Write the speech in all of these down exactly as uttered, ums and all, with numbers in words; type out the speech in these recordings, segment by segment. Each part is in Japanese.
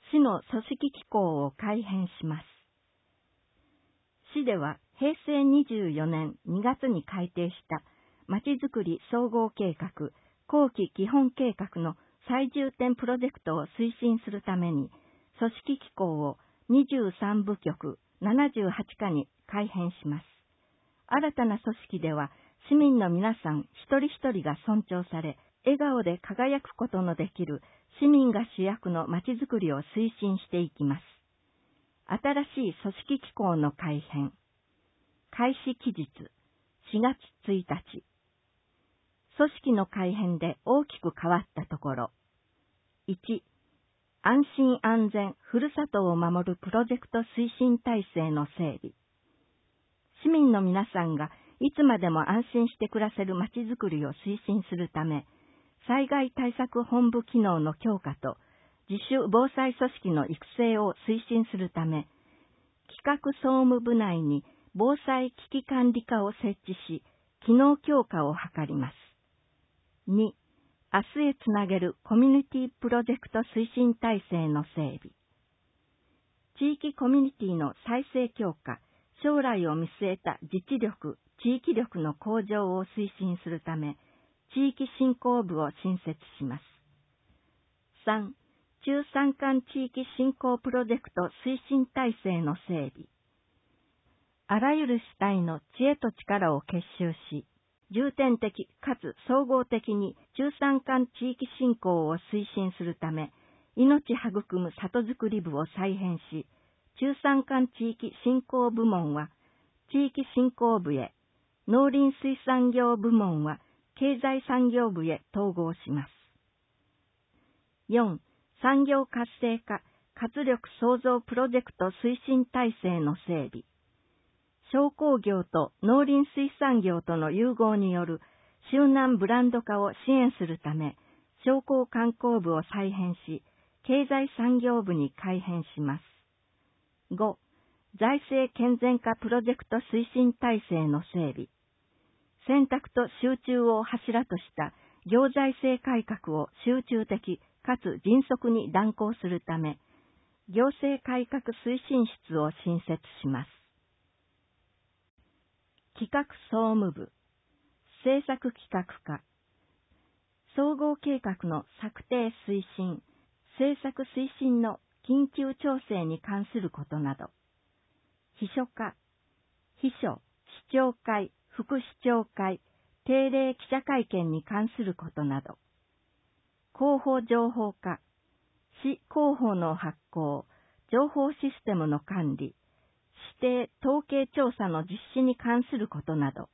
市の組織機構を改編します。市ではへいせいにじゅうよねんにがつに改定したまちづくり総合計画後期基本計画の最重点プロジェクトを推進するために、組織機構をにじゅうさんぶきょくななじゅうはちかに改編します。新たな組織では市民の皆さん一人一人が尊重され、笑顔で輝くことのできる市民が主役のまちづくりを推進していきます。新しい組織機構の改編。開始期日しがつついたち。組織の改編で大きく変わったところ。いち、安心安全ふるさとを守るプロジェクト推進体制の整備。市民の皆さんがいつまでも安心して暮らせるまちづくりを推進するため、災害対策本部機能の強化と自主防災組織の育成を推進するため、企画総務部内に防災危機管理課を設置し、機能強化を図ります。に、明日へつなげるコミュニティプロジェクト推進体制の整備。地域コミュニティの再生強化、将来を見据えた自治力、地域力の向上を推進するため、地域振興部を新設します。さん、中山間地域振興プロジェクト推進体制の整備。あらゆる主体の知恵と力を結集し、重点的かつ総合的に中山間地域振興を推進するため、命育む里づくり部を再編し、中山間地域振興部門は地域振興部へ、農林水産業部門は経済産業部へ統合します。よん、産業活性化活力創造プロジェクト推進体制の整備。商工業と農林水産業との融合による周南ブランド化を支援するため、商工観光部を再編し、経済産業部に改編します。ご、財政健全化プロジェクト推進体制の整備。選択と集中を柱とした行財政改革を集中的かつ迅速に断行するため、行政改革推進室を新設します。企画総務部、政策企画課、総合計画の策定推進、政策推進の緊急調整に関することなど、秘書課、秘書、市長会、副市長会、定例記者会見に関することなど、広報情報課、市広報の発行、情報システムの管理、指定統計調査の実施に関することなど、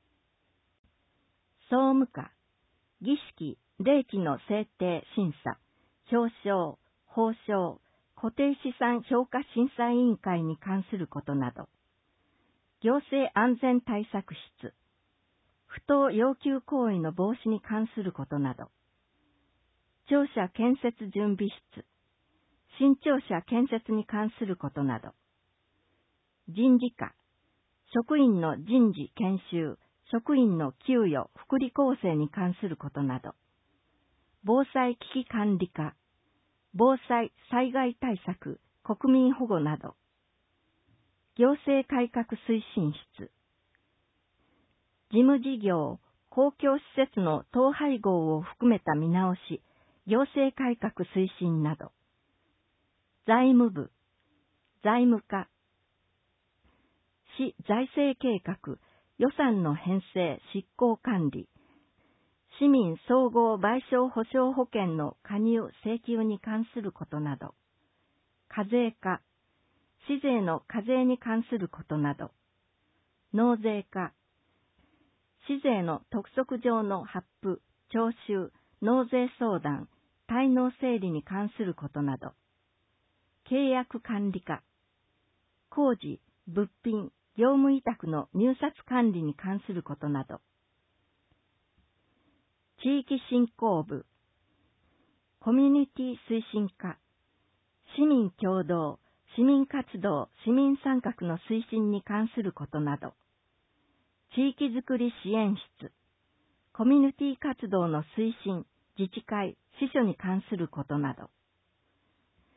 総務課、儀式、礼儀の制定審査、表彰、報奨、固定資産評価審査委員会に関することなど、行政安全対策室、不当要求行為の防止に関することなど、庁舎建設準備室、新庁舎建設に関することなど、人事課、職員の人事研修、職員の給与、福利厚生に関することなど、防災危機管理課、防災災害対策、国民保護など、行政改革推進室、事務事業、公共施設の統廃合を含めた見直し、行政改革推進など、財務部、財務課、市財政計画、予算の編成、執行管理、市民総合賠償保障保険の加入請求に関することなど、課税課、市税の課税に関することなど、納税課、市税の督促状の発布、徴収、納税相談、滞納整理に関することなど、契約管理課、工事、物品、業務委託の入札管理に関することなど、地域振興部、コミュニティ推進課、市民協働、市民活動、市民参画の推進に関することなど、地域づくり支援室、コミュニティ活動の推進、自治会、支所に関することなど、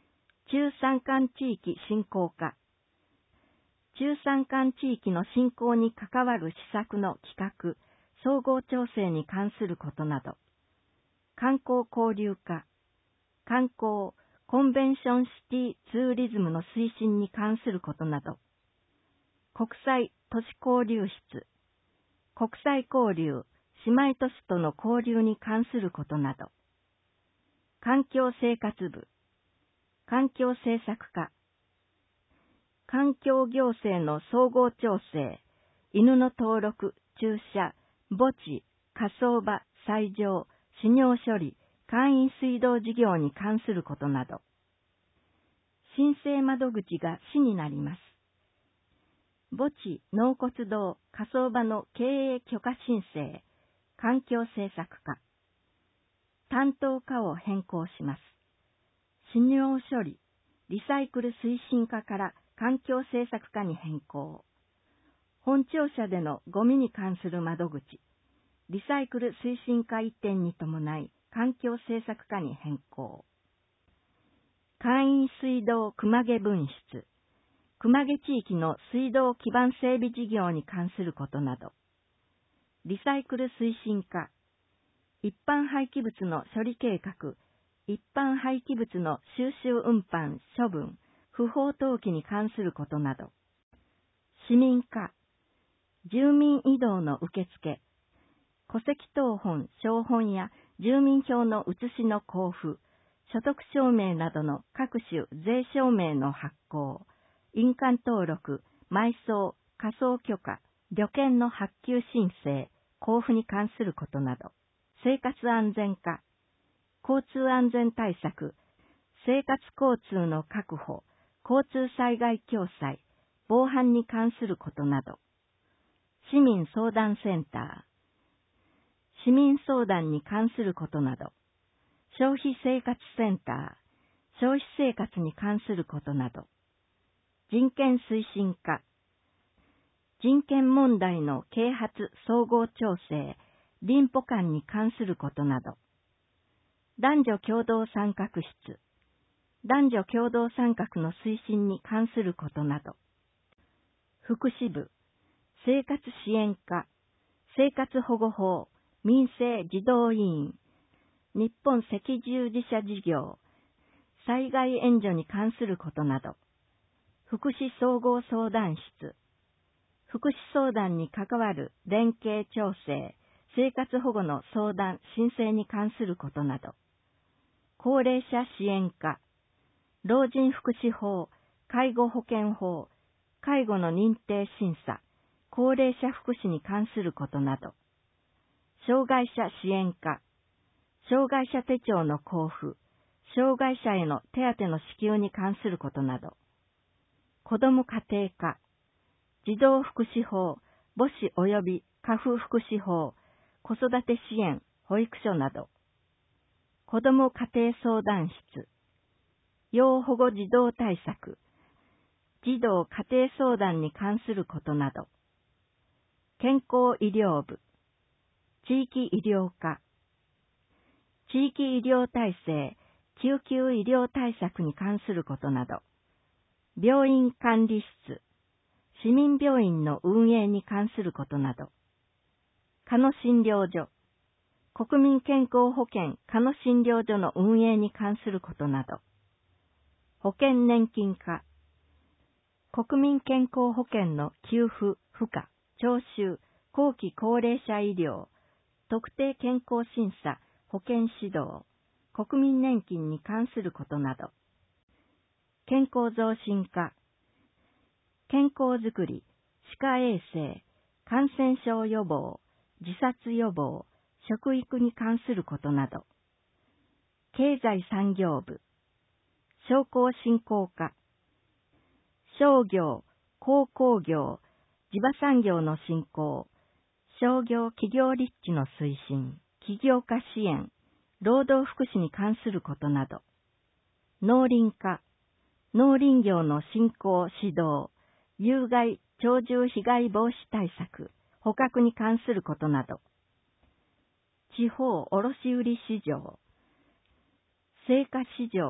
中山間地域振興課、中山間地域の振興に関わる施策の企画、総合調整に関することなど、観光交流課、観光、コンベンションシティツーリズムの推進に関することなど、国際都市交流室、国際交流、姉妹都市との交流に関することなど、環境生活部、環境政策課、環境行政の総合調整、犬の登録、注射、墓地、火葬場、斎場、死尿処理、簡易水道事業に関することなど、申請窓口が市になります。墓地、納骨堂、火葬場の経営許可申請、環境政策課、担当課を変更します。死尿処理、リサイクル推進課から環境政策課に変更。本庁舎でのゴミに関する窓口、リサイクル推進課移転に伴い環境政策課に変更。簡易水道熊毛分室、熊毛地域の水道基盤整備事業に関することなど、リサイクル推進課、一般廃棄物の処理計画、一般廃棄物の収集運搬、処分、不法投棄に関することなど、市民課、住民移動の受付、戸籍謄本、証本や住民票の写しの交付、所得証明などの各種税証明の発行、印鑑登録、埋葬、火葬許可、旅券の発給申請、交付に関することなど、生活安全課、交通安全対策、生活交通の確保、交通災害共済、防犯に関することなど、市民相談センター、市民相談に関することなど、消費生活センター、消費生活に関することなど、人権推進課、人権問題の啓発総合調整、隣保間に関することなど、男女共同参画室、男女共同参画の推進に関することなど、福祉部、生活支援課、生活保護法、民生児童委員、日本赤十字社事業、災害援助に関することなど、福祉総合相談室、福祉相談に関わる連携調整、生活保護の相談・申請に関することなど、高齢者支援課、老人福祉法、介護保険法、介護の認定審査、高齢者福祉に関することなど、障害者支援課、障害者手帳の交付、障害者への手当の支給に関することなど、子ども家庭課、児童福祉法、母子及び家父福祉法、子育て支援、保育所など、子ども家庭相談室、要保護児童対策、児童家庭相談に関することなど、健康医療部、地域医療課、地域医療体制、救急医療対策に関することなど、病院管理室、市民病院の運営に関することなど、鹿野診療所、国民健康保険鹿野診療所の運営に関することなど、保険年金課、国民健康保険の給付、付加、徴収、後期高齢者医療、特定健康審査、保険指導、国民年金に関することなど、健康増進課、健康づくり、歯科衛生、感染症予防、自殺予防、食育に関することなど、経済産業部、商工振興課、商業、鉱工業、地場産業の振興、商業企業立地の推進、起業家支援、労働福祉に関することなど、農林課、農林業の振興指導、有害鳥獣被害防止対策、捕獲に関することなど、地方卸売市場、青果市場、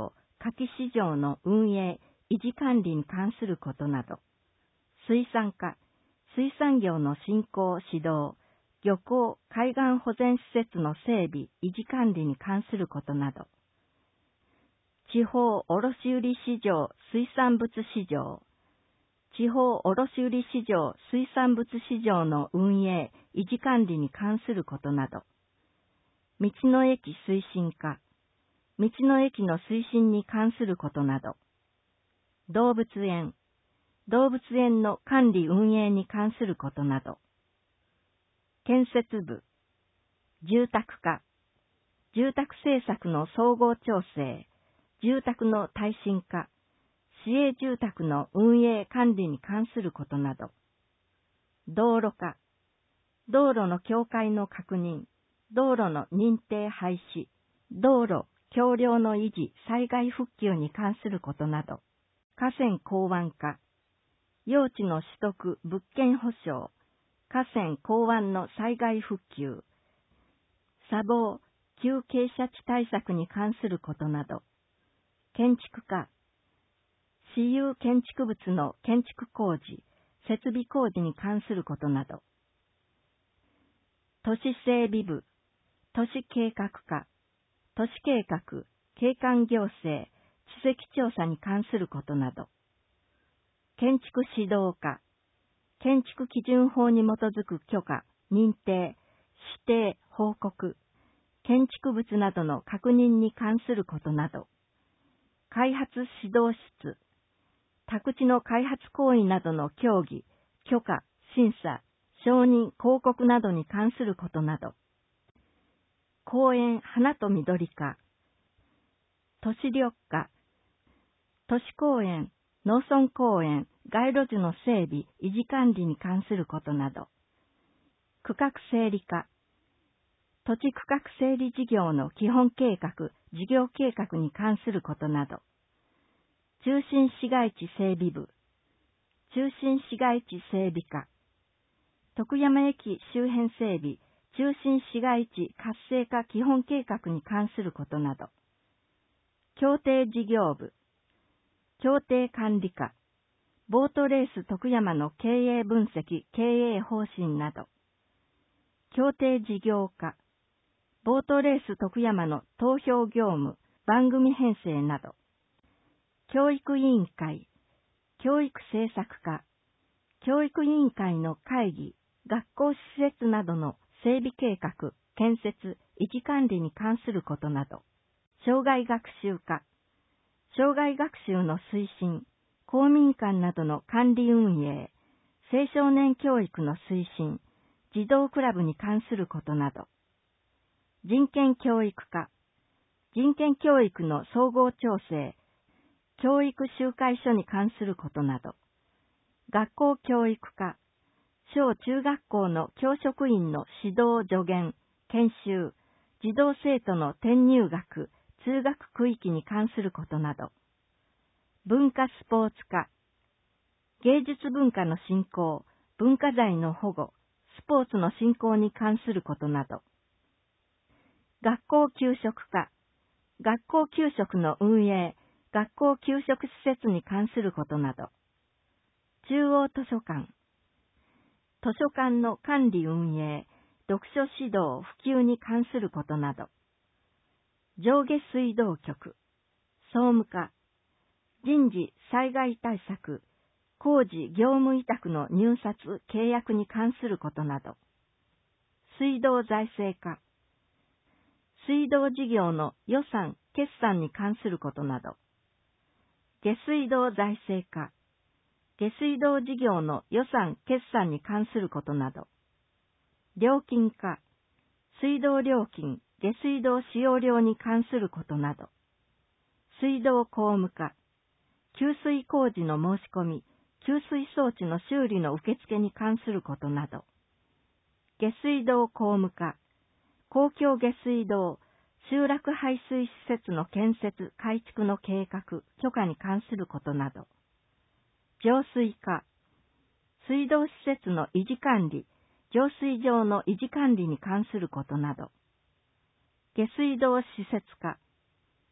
夏季市場の運営、維持管理に関することなど、水産課、水産業の振興、指導、漁港、海岸保全施設の整備、維持管理に関することなど、地方卸売市場、水産物市場、地方卸売市場、水産物市場の運営、維持管理に関することなど、道の駅推進課、道の駅の推進に関することなど、動物園、動物園の管理運営に関することなど、建設部、住宅課、住宅政策の総合調整、住宅の耐震化、市営住宅の運営管理に関することなど、道路課、道路の境界の確認、道路の認定廃止、道路、橋梁の維持、災害復旧に関することなど、河川港湾課、用地の取得、物件保証、河川港湾の災害復旧、砂防、旧傾斜地対策に関することなど、建築課、私有建築物の建築工事、設備工事に関することなど、都市整備部、都市計画課、都市計画、景観行政、地籍調査に関することなど、建築指導課、建築基準法に基づく許可、認定、指定、報告、建築物などの確認に関することなど、開発指導室、宅地の開発行為などの協議、許可、審査、承認、広告などに関することなど、公園花と緑課、都市緑化、都市公園、農村公園、街路樹の整備、維持管理に関することなど、区画整理課、土地区画整理事業の基本計画、事業計画に関することなど、中心市街地整備部、中心市街地整備課、徳山駅周辺整備、中心市街地活性化基本計画に関することなど、協定事業部、協定管理課、ボートレース徳山の経営分析、経営方針など、協定事業課、ボートレース徳山の投票業務、番組編成など、教育委員会、教育政策課、教育委員会の会議、学校施設などの整備計画、建設、維持管理に関することなど、障害学習課、障害学習の推進、公民館などの管理運営、青少年教育の推進、児童クラブに関することなど、人権教育課、人権教育の総合調整、教育集会所に関することなど、学校教育課、小中学校の教職員の指導助言、研修、児童生徒の転入学、通学区域に関することなど、文化スポーツ課、芸術文化の振興、文化財の保護、スポーツの振興に関することなど、学校給食課、学校給食の運営、学校給食施設に関することなど、中央図書館、図書館の管理運営、読書指導、普及に関することなど、上下水道局、総務課、人事、災害対策、工事、業務委託の入札、契約に関することなど、水道財政課、水道事業の予算、決算に関することなど、下水道財政課、下水道事業の予算・決算に関することなど、料金課、水道料金、下水道使用料に関することなど、水道工務課、給水工事の申し込み、給水装置の修理の受付に関することなど、下水道工務課、公共下水道、集落排水施設の建設・改築の計画・許可に関することなど、浄水課、水道施設の維持管理、浄水場の維持管理に関することなど、下水道施設課、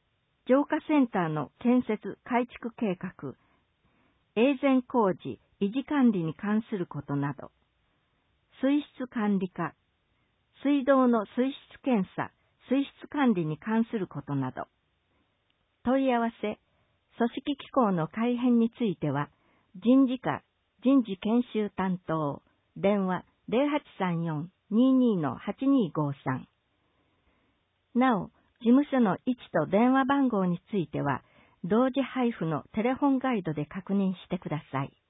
浄化センターの建設改築計画、永全工事、維持管理に関することなど、水質管理課、水道の水質検査、水質管理に関することなど、問い合わせ、組織機構の改編については、人事課、人事研修担当、電話 ゼロはちさんよん にーにー はちにーごーさん。なお、事務所の位置と電話番号については、同時配布のテレフォンガイドで確認してください。